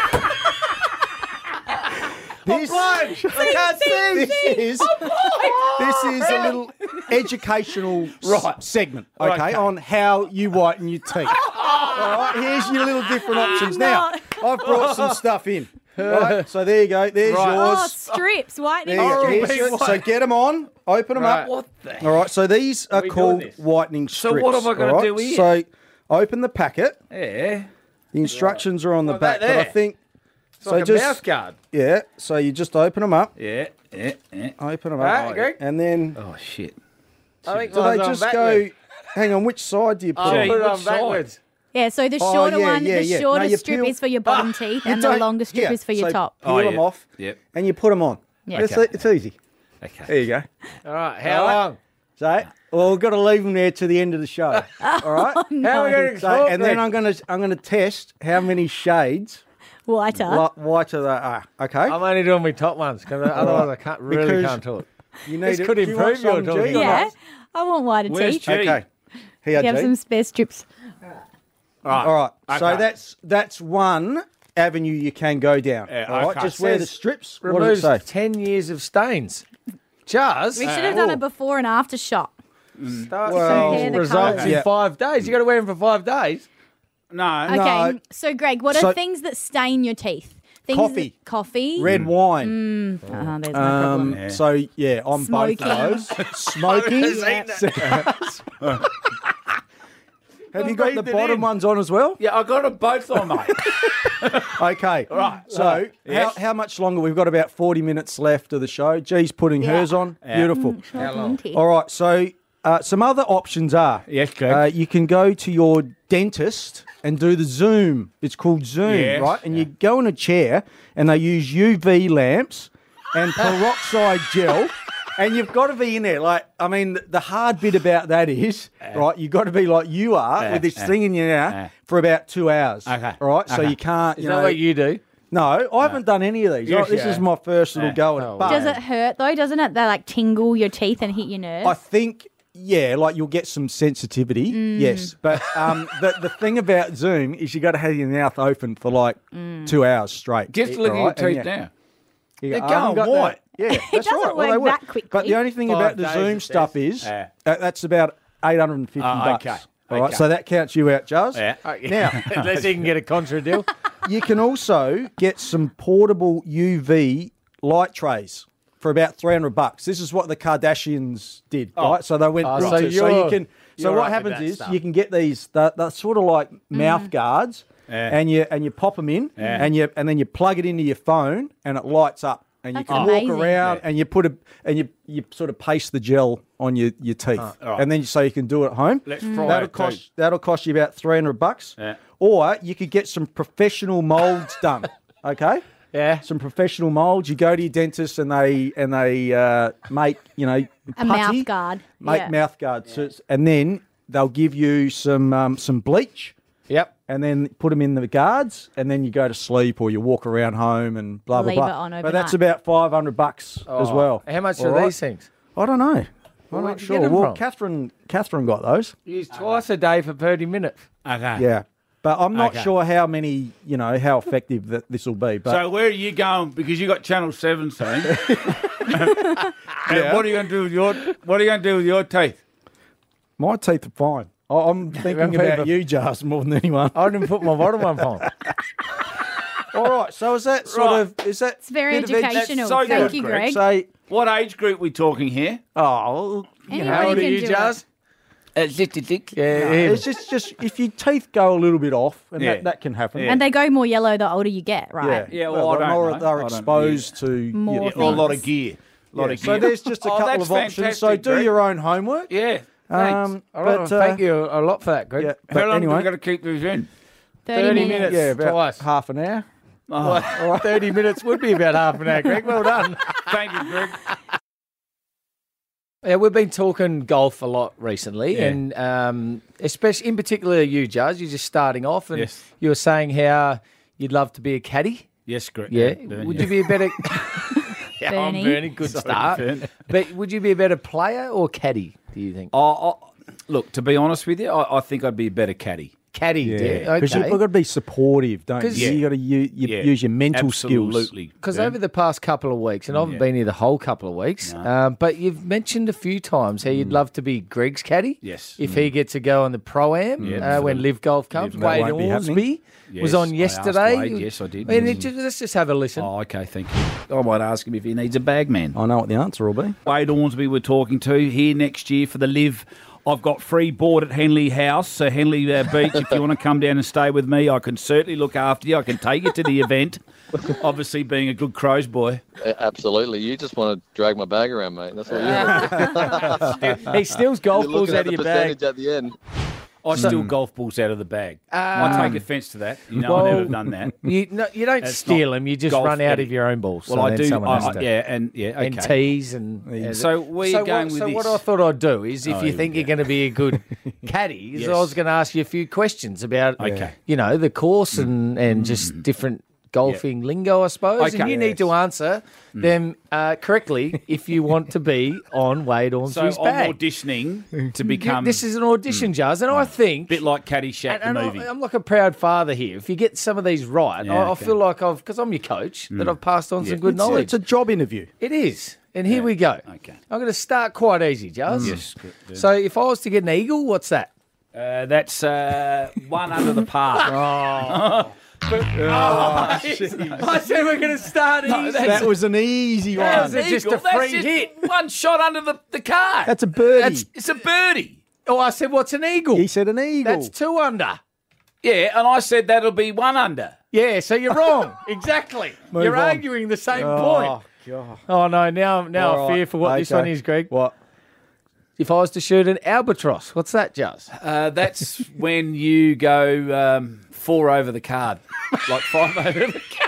I can't see. This is a little educational segment, okay, on how you whiten your teeth. All right, here's your little different options. Now, I've brought some stuff in. Right, so there you go. There's yours. Oh, strips, whitening strips. So get them on, open them up. What the? All right, so these are called whitening strips. So what am I going to do here? So open the packet. Yeah. The instructions are on the back, but I think... It's like a mouth guard. Yeah, so you just open them up. Yeah. Open them Right, up. Greg? And then... Oh, shit. I think Do they mine's on just backwards. go... Hang on, which side do you put I'll on? put it on Which side? backwards. Yeah, so the shorter yeah. shorter No, you strip peel- is for your bottom teeth, You and the don't- longer strip here, is for your so top. Peel them off, and you put them on. Yeah. It's easy. Okay. There you go. All right, how long? So, well, we've got to leave them there to the end of the show. All right. How are we going to So, and then I'm gonna test how many shades Whiter. whiter they are. Okay. I'm only doing my top ones, because otherwise I can't Because talk. You This need could do you want improve your some, talking. G, or Yeah, not? I want whiter Where's teeth. G? Okay. Here, You have G. some spare strips. All right. So Okay. that's one avenue you can go down. Yeah, all right. okay. Just wear the strips. What does Removes it say? 10 years of stains. Jazz. We should have done a before and after shot. Start Well, seeing Compare the results colours. in Yeah. 5 days. You got to wear them for 5 days. No. Okay, No. so Greg, what are So- things that stain your teeth? Things Coffee. That, coffee. Red wine. There's no problem. So yeah, on both Smoking. of those. Smoking. Have you got the bottom ones on as well? Yeah, I got them both on, mate. Okay. Right. So how much longer? We've got about 40 minutes left of the show. G's putting hers on. Beautiful. How long? All right. So some other options are. Yes, Greg. You can go to your dentist and do the Zoom. It's called Zoom, Yes. right? And you go in a chair and they use UV lamps and peroxide gel. And you've got to be in there. Like, I mean, the hard bit about that is, right, you've got to be like you are with this thing in your mouth for about 2 hours. Okay. All right? So Okay. you can't, Is you that know. what you do? No, I haven't done any of these. Yes, This yeah. is my first little go at it. But Does it hurt though? Doesn't it? They like tingle your teeth and hit your nerves. I think, yeah, like you'll get some sensitivity, yes. But the thing about Zoom is you got to have your mouth open for like 2 hours straight. Just look at your right? And teeth yeah. now. You They're go, I haven't going got that. white. Yeah, that's doesn't right. Well, work they that quickly. But the only thing 5 about the days, Zoom it stuff says. is Yeah. that's about $850 bucks. Okay. All right, Okay. so that counts you out, Jazz. Yeah. Now, Unless you can get a contra deal. you can also get some portable UV light trays for about $300. This is what the Kardashians did, right? So they went. so so you're- you can. So you're what right with happens that is stuff. you can get these. They're sort of like mouth guards, and you pop them in, and then you plug it into your phone, and it lights up. And you That's can amazing. walk around, and you sort of paste the gel on your teeth, right. and then so you can do it at home. Let's try it too. That'll cost you about $300. Yeah. Or you could get some professional molds done. Okay. Yeah. Some professional molds. You go to your dentist and they make a putty, mouth guard. make Yeah. mouth guards, and then they'll give you some bleach, Yep. And then put them in the guards, and then you go to sleep or you walk around home and blah, blah, Leave blah. it on But that's overnight. about $500 as well. How much All are right? these things? I don't know. I'm where'd not you sure. get them Well, from? Catherine got those. Use twice a day for 30 minutes. Okay. Yeah. But I'm not Okay. sure how many, how effective that this will be. But So where are you going? Because you got Channel 17. And what are you going to do with your teeth? my teeth are fine. I'm thinking about you, Jars, more than anyone. I didn't put my bottom one on. All right. So is that It's very bit of educational. so Thank good, you, Greg. Greg. Say, What age group we talking here? oh, Anyone How old are can you, do Jazz? it. 66. Yeah, it's just if your teeth go a little bit off, and Yeah. that can happen. And they go more yellow the older you get, right? Yeah, well, I don't more know. they're I don't- exposed to More Yeah, a lot of gear. So there's just a couple that's of options. So fantastic, do Greg. your own homework. Yeah. Thanks. Thank you a lot for that, Greg. Yeah, How but long do we anyway, got to keep these in? 30 minutes. yeah, about twice. half an hour. Well, 30 minutes would be about half an hour, Greg. Well done. Thank you, Greg. Yeah, we've been talking golf a lot recently, Yeah. and especially in particular you, Jazz. You're just starting off, and Yes. you were saying how you'd love to be a caddy. Yes, Greg. Yeah, Burn, would yeah. you be a better? Yeah, I'm Bernie. Bernie. Good start. Burn. But would you be a better player or caddy? Do you think? Look, to be honest with you, I think I'd be a better caddy. Caddy, yeah. Because Okay. you've got to be supportive, don't you? 'Cause- You got to use your mental skills. Absolutely. Because over the past couple of weeks, and I haven't been here the whole couple of weeks, but you've mentioned a few times how you'd love to be Greg's caddy. Yes. If he gets to go on the Pro-Am Yeah, when Live Golf comes. Live Wade won't be Ormsby Yes, was on I asked yesterday. Wade, yes, I did. And let's just have a listen. Oh, okay, thank you. I might ask him if he needs a bag man. I know what the answer will be. Wade Ormsby we're talking to here next year for the Live. I've got free board at Henley House, so Henley Beach. If you want to come down and stay with me, I can certainly look after you. I can take you to the event. Obviously, being a good Crows boy. Absolutely. You just want to drag my bag around, mate. That's what you He steals golf You're balls looking out at of the your bag. percentage at the end. I steal golf balls out of the bag. I take offence to that. You know, I never have done that. You don't That's steal not them. You just golf run out etiquette. of your own balls. Well, so I then do. someone has to. Okay. And tees and So where you going with so this? what I thought I'd do is, if Oh, you here think we you're going to be a good caddy, is Yes. I was going to ask you a few questions about, Okay. the course and just different golfing lingo, I suppose. Okay. And you need to answer them correctly if you want to be on Wade So Ormsby's I'm bag. auditioning to become. This is an audition, Jazz, and I think. bit like Caddyshack, the And movie. I'm like a proud father here. If you get some of these right, Yeah, I okay. feel like because I'm your coach, that I've passed on some good It's knowledge. a job interview. It is. And here we go. Okay. I'm going to start quite easy, Jazz. Yes, good. So if I was to get an eagle, what's that? That's one under the par. I said we're going to start easy. That was an easy one. That was just a free hit. One shot under the card. That's a birdie. It's a birdie. Oh, I said, what's an eagle? He said an eagle. That's 2 under. Yeah, and I said that'll be 1 under. Yeah, so you're wrong. Exactly. Move You're on. arguing the same Oh, point. God. Oh, no, now All I fear right, for what this okay. one is, Greg. What? If I was to shoot an albatross, what's that, Jazz? That's when you go 4 over the card, like 5 over the card.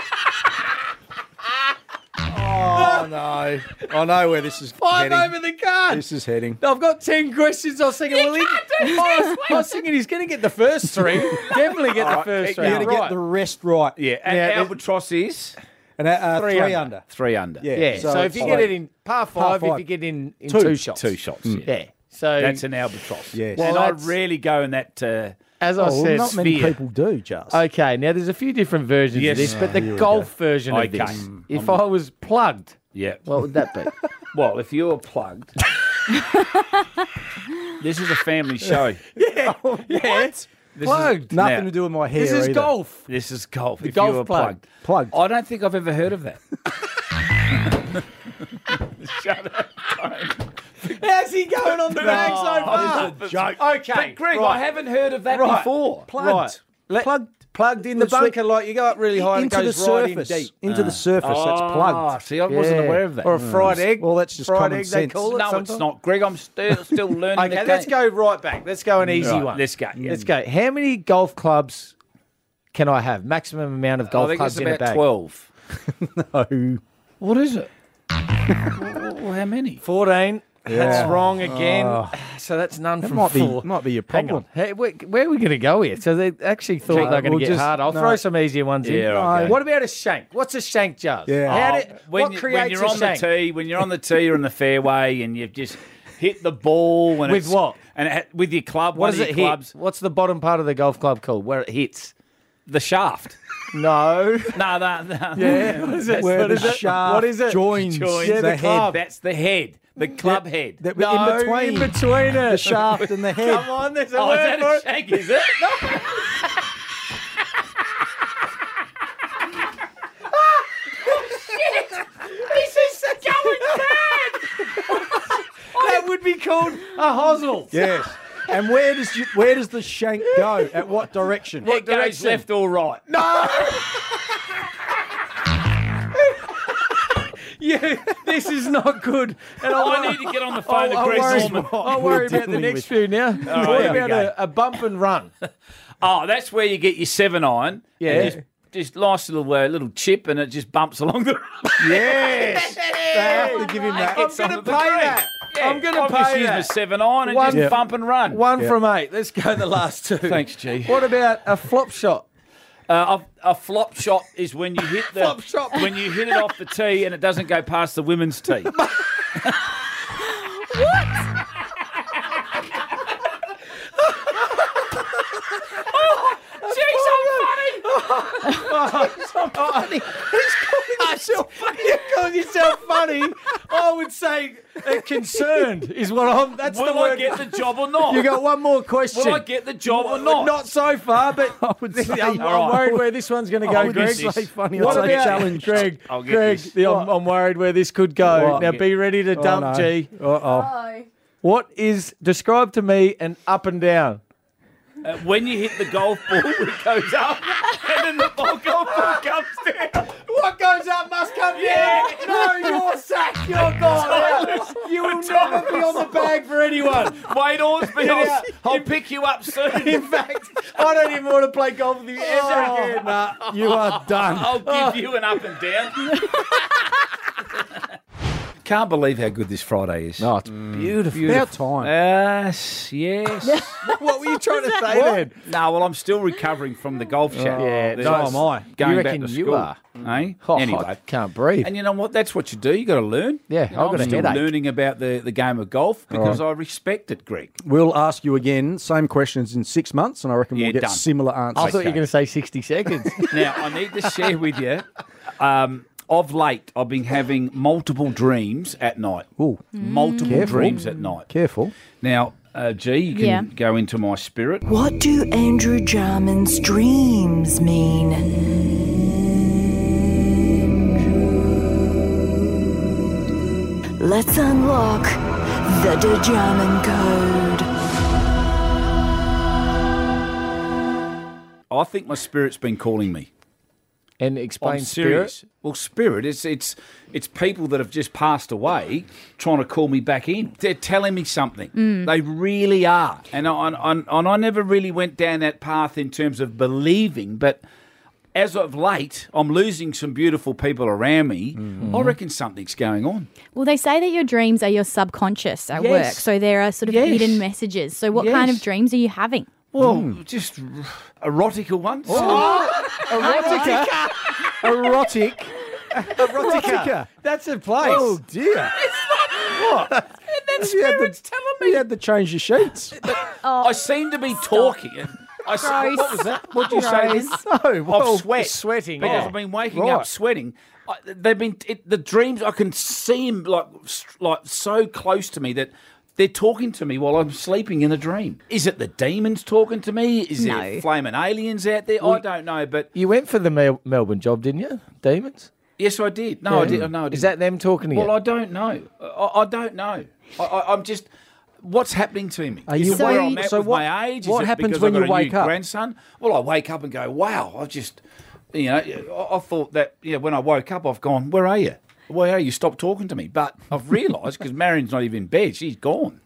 Oh, no. I know where this is 5 heading. over the card. This is heading. I've got 10 questions. I was thinking, I was thinking he's going to get the first 3. Definitely get the first 3. You're going to Right. get the rest right. Yeah, and Yeah, albatross is And 3 3 under. under. 3 under. Yeah. So if you get it in par 5, if you get in 2 shots. 2 shots. Yeah. So That's an albatross. Yes. And Well, I that's- rarely go in that. as I Oh, said, not many sphere. people do, just. okay, now there's a few different versions Yes. of this, but Here the we golf version of Okay. this, if I was plugged, Yeah. what would that be? Well, if you're plugged, this is a family show. Yeah. This Plugged. Nothing now, to do with my hair This is either. golf. This is golf. The if golf you were plug. Plugged. I don't think I've ever heard of that. How's he going on the bag so far? This is a joke. Okay. But Greg, right. I haven't heard of that Right. before. Plugged. Right. Plugged in the Let's bunker, like you go up really high and it into the goes right in surface. deep. Into the surface. That's plugged. See, I wasn't aware of that. Or a fried egg. Well, that's just fried common egg, sense. they call it No, it's sometimes. not. Greg, I'm still learning Okay, the let's game. go right back. Let's go an easy Right, one. let's go. Let's go. How many golf clubs can I have? Maximum amount of I golf think clubs it's in a about bag. 12. No. What is it? Well, how many? 14. That's wrong again. Oh. So that's none That from might be- 4. might be your Hang problem. on. Hey, where are we going to go here? So they actually thought they were going to get hard. I'll throw some easier ones in. Yeah, okay. What about a shank? What's a shank, Jazz? Yeah. What creates you're a on shank? the tee, when you're on the tee or in the fairway, and you've just hit the ball, and With it's- what? And with your club, What one does of it your hit? clubs, What's the bottom part of the golf club called? Where it hits? the shaft. No. No. Yeah. What is it? Where What the is it? shaft What is it? joins Yeah, the club. That's the head, the club head. That No, in between it. the shaft and the head. Come on, there's a Oh, is word that for a it. shank? Is it? This is going bad. That would be called a hosel. Yes. And where does the shank go? At what direction? It goes left or right. Yeah, this is not good. And I need to get on the phone to Greg Norman. I'll worry about the next few now. What about a bump and run? Oh, that's where you get your 7-iron. Yeah. And just nice little chip, and it just bumps along the. Yes. They have to give him that. I'm going to pay that. Yeah, I'm going to I'll just pay use my that. 7-iron and One- just bump and run. 1 from 8. Let's go the last 2. Thanks, G. What about a flop shot? A flop shot is when you hit the Flop shot. when you hit it off the tee and it doesn't go past the women's tee. You're calling yourself funny. I would say concerned is what I'm. That's the Will word. I get the job or not? You got one more question. Will I get the job or not? Not so far, but I would say, I'm worried where this one's going to go, I would Greg. say funny. What I'd say about challenge. Greg? I'll get Greg, this. I'm worried where this could go. What? Now be ready to dump, no. G. Uh-oh. What is describe to me an up and down? When you hit the golf ball, it goes up, and then the golf ball comes down. What goes up must come down. No, you're sacked. You're gone. You will never be on the bag for anyone. Wade Orsby, Get out. I'll pick you up soon. In fact, I don't even want to play golf with you ever again. Nah, you are done. I'll give you an up and down. Can't believe how good this Friday is. No, it's beautiful. About time. Yes. What were you trying to say then? No, well, I'm still recovering from the golf chat. Yeah, There's so am I. Going You back reckon to you school. are? Eh? Oh, Anyway. I can't breathe. And you know what? That's what you do. You got to learn. Yeah, You know, I've got a I'm still headache. learning about the game of golf because I respect it, Greg. We'll ask you again, same questions in 6 months, and I reckon Yeah, we'll get done. similar answers. I thought you were going to say 60 seconds. Now, I need to share with you. Of late, I've been having multiple dreams at night. Ooh. Multiple Careful. dreams at night. Careful. Now, G, you can Yeah. go into my spirit. What do Andrew Jarman's dreams mean? Let's unlock the Jarman code. I think my spirit's been calling me. And explain I'm spirit. serious. Well, spirit, it's people that have just passed away trying to call me back in. They're telling me something. They really are. And I never really went down that path in terms of believing, but as of late, I'm losing some beautiful people around me. I reckon something's going on. Well, they say that your dreams are your subconscious at Yes. work. So there are sort of Yes. hidden messages. So what kind of Yes. dreams are you having? Well, just erotica ones. Erotica. Erotic. Erotica. That's a place. Oh, dear. What? And then spirit's telling me. You had to change your sheets. I seem to be talking. What was that? What did you say? Gross. No, well, Of sweat. Sweating. Because Yeah. I've been waking Right. up sweating. They've been the dreams. I can see them like so close to me that they're talking to me while I'm sleeping in a dream. Is it the demons talking to me? Is No. there flaming aliens out there? I don't know, but You went for the Melbourne job, didn't you? Demons? yes, I did. No, I did. No, I didn't. Is that them talking to you? Well, I don't know. I don't know. I'm just. What's happening to me? Are Is you it where wait- I'm at so with what- my age? Is what it happens because when I've you got a wake new up? grandson? Well, I wake up and go, wow, I just, I thought that, when I woke up, I've gone, where are you? You stopped talking to me. But I've realised, because Marion's not even in bed, she's gone.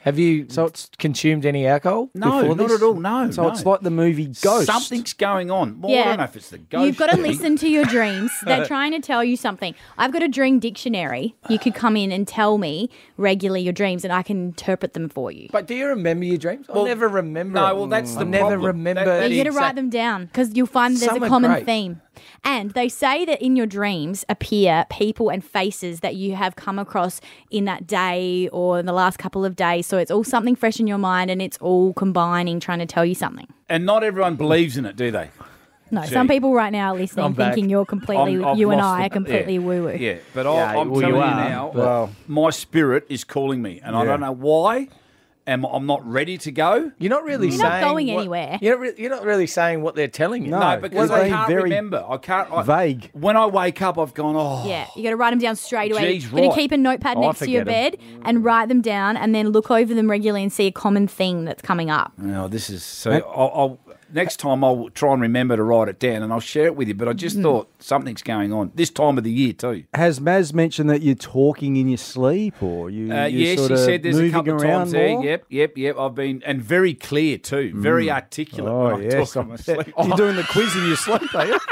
Have you consumed any alcohol? No, before not this? at all. No. So no. it's like the movie Ghost. Something's going on. Well, I Yeah. don't know if it's the ghost. You've got to thing. listen to your dreams. They're trying to tell you something. I've got a dream dictionary. You could come in and tell me regularly your dreams, and I can interpret them for you. But do you remember your dreams? I never remember. No, well, that's the I never problem. remember. You got to write them down because you'll find there's Some a are common great. theme. And they say that in your dreams appear people and faces that you have come across in that day or in the last couple of days. So it's all something fresh in your mind and it's all combining, trying to tell you something. And not everyone believes in it, do they? No, Gee. some people right now are listening I'm back. thinking you're completely, I've you and lost I are the- completely yeah. woo-woo. Yeah, but Yeah, I'm well, telling you you are, now, but- my spirit is calling me, and I don't know why. And I'm not ready to go. You're not really You're saying not going what- anywhere. You're not really saying what they're telling you. No, because they're I being can't very remember. I can't. vague. When I wake up, I've gone, oh. Yeah, you got to write them down straight away. Geez, You're going right. to keep a notepad Oh, I next to your forget bed and write them down and then look over them regularly and see a common thing that's coming up. No, this is so. I'll next time I'll try and remember to write it down and I'll share it with you. But I just thought something's going on this time of the year too. Has Maz mentioned that you're talking in your sleep or you? Yes, you're sort she of said there's a moving couple of around times there. more? Yep. I've been and very clear too, very articulate. Oh, when I yes. talk in my I sleep. bet. You're doing the quiz in your sleep, are you?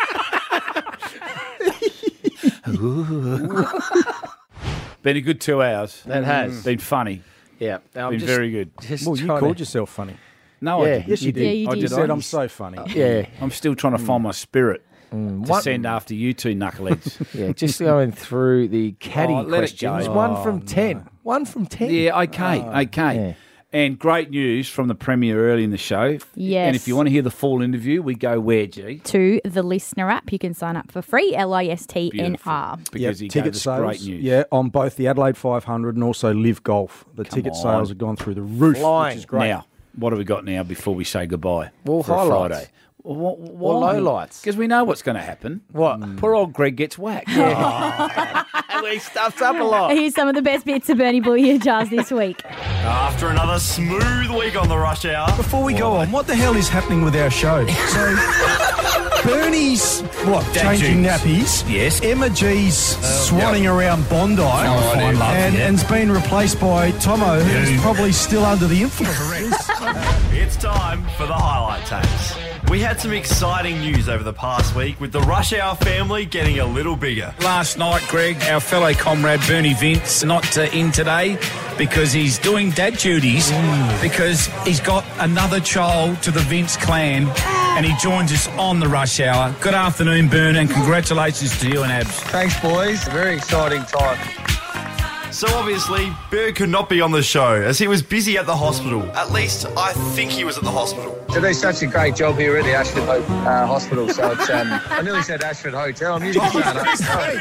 Been a good 2 hours. That has. Been funny. Yeah, I'm Been just- very good. just Well, you trying called to- yourself funny. No, I Yeah, didn't. Yes, you did. Yeah, you I did. You said I? I'm so funny. Yeah, I'm still trying to find my spirit to One- send after you two knuckleheads. yeah. Just going through the caddy Oh, let it questions. go. 1 from 10. 1 from 10. Yeah, okay. yeah. And great news from the Premier early in the show. Yes. And if you want to hear the full interview, we go where, G? To the Listener app, you can sign up for free, LISTNR. Because he ticket gave us sales. great news. Yeah, on both the Adelaide 500 and also Live Golf. The ticket on. sales have gone through the roof, Flying. which is great. Now, what have we got now before we say goodbye Well, for a highlights. Friday? Or Why? lowlights. Because we know what's going to happen. What? Poor old Greg gets whacked. He stuffs up a lot. Here's some of the best bits of Bernie Booyah jars this week. After another smooth week on the Rush Hour. Before we go on, what the hell is happening with our show? So, Bernie's, changing nappies. Yes. Emma G's swanning around Bondi. and has been replaced by Tomo, who's probably still under the influence. It's time for the highlight tapes. We had some exciting news over the past week with the Rush Hour family getting a little bigger. Last night, Greg, our fellow comrade Bernie Vince, not in today because he's doing dad duties because he's got another child to the Vince clan and he joins us on the Rush Hour. Good afternoon, Bern, and congratulations to you and Abs. Thanks, boys. Very exciting time. So obviously, Bird could not be on the show as he was busy at the hospital. At least, I think he was at the hospital. They do such a great job here at the Ashford Hospital. So it's, I nearly said Ashford Hotel. I'm used to saying hotel.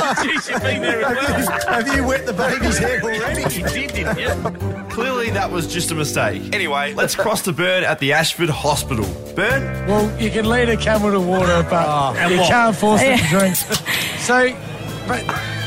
Have you wet the baby's hair already? You did, didn't you? Clearly, that was just a mistake. Anyway, let's cross to Burn at the Ashford Hospital. Burn? Well, you can lead a camel to water, but you can't force it to drink. So, but...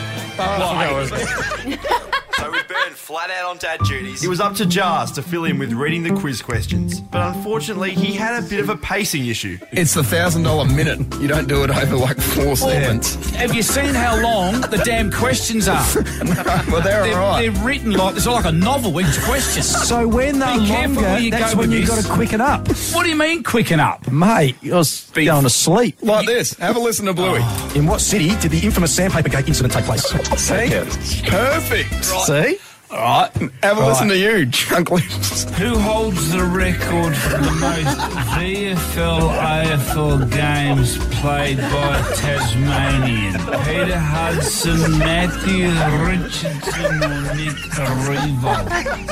So with Burn flat out on dad duties, it was up to Jars to fill in with reading the quiz questions. But unfortunately, he had a bit of a pacing issue. It's the $1,000 minute. You don't do it over like 4 segments. Have you seen how long the damn questions are? Well, they're all right. They're written like it's like a novel, each question. So when they're Be careful longer, where you that's go when with you've got this. to quicken up. What do you mean quicken up? Mate, I was going to sleep. Like this. Have a listen to Bluey. In what city did the infamous Sandpaper Gate incident take place? See? Perfect. See? All right. Have a listen to you, Chunk Lips. Who holds the record for the most VFL-AFL games played by a Tasmanian? Peter Hudson, Matthew Richardson or Nick Revo?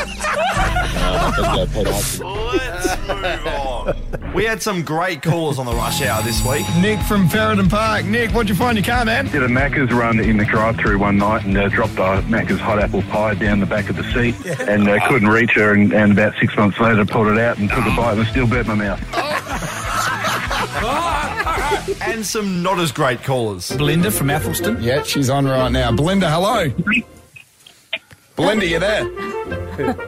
Let's move on. We had some great callers on the Rush Hour this week. Nick from Ferryden Park. Nick, what'd you find your car, man? Did a Macca's run in the drive-through one night and dropped a Macca's hot apple pie down the back of the seat and couldn't reach her and about 6 months later pulled it out and took a bite and still burnt my mouth. And some not as great callers. Belinda from Athelston. Yeah, she's on right now. Belinda, hello. Belinda, you there?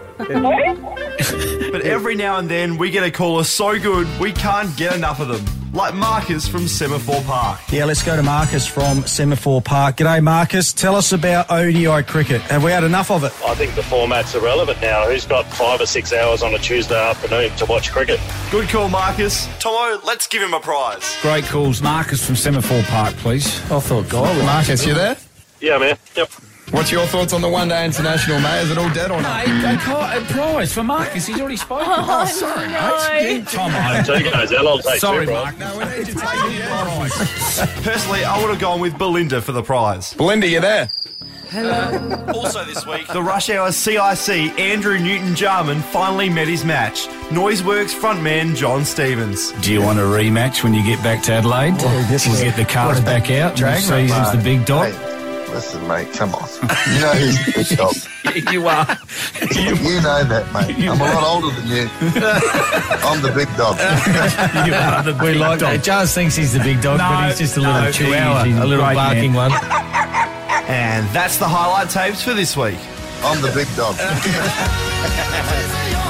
But every now and then we get a caller so good we can't get enough of them. like Marcus from Semaphore Park. Yeah, let's go to Marcus from Semaphore Park. G'day, Marcus. Tell us about ODI cricket. Have we had enough of it? I think the format's irrelevant now. Who's got 5 or 6 hours on a Tuesday afternoon to watch cricket? Good call, Marcus. Tomo, let's give him a prize. Great calls. Marcus from Semaphore Park, please. I thought, God. Marcus, you there? Yeah, man. Yep. What's your thoughts on the one-day international, mate? Is it all dead or not? A prize for Marcus. He's already spoken. Oh, sorry, mate. Tom, So you guys, I'll take sorry, two, Mark. No, we need to take it. Personally, I would have gone with Belinda for the prize. Belinda, you there? Also this week, the Rush Hour CIC Andrew Newton-Jarman finally met his match. Noiseworks frontman John Stevens. Do you want a rematch when you get back to Adelaide? We'll get the cards back out. We'll see who's the big dog. Hey, listen, mate, come on. You know who's the big dog. You are. You know that, mate. I'm a lot older than you. I'm the big dog. You are the big dog. Charles thinks he's the big dog, but he's just a little chihuahua, a little barking one. And that's the highlight tapes for this week. I'm the big dog.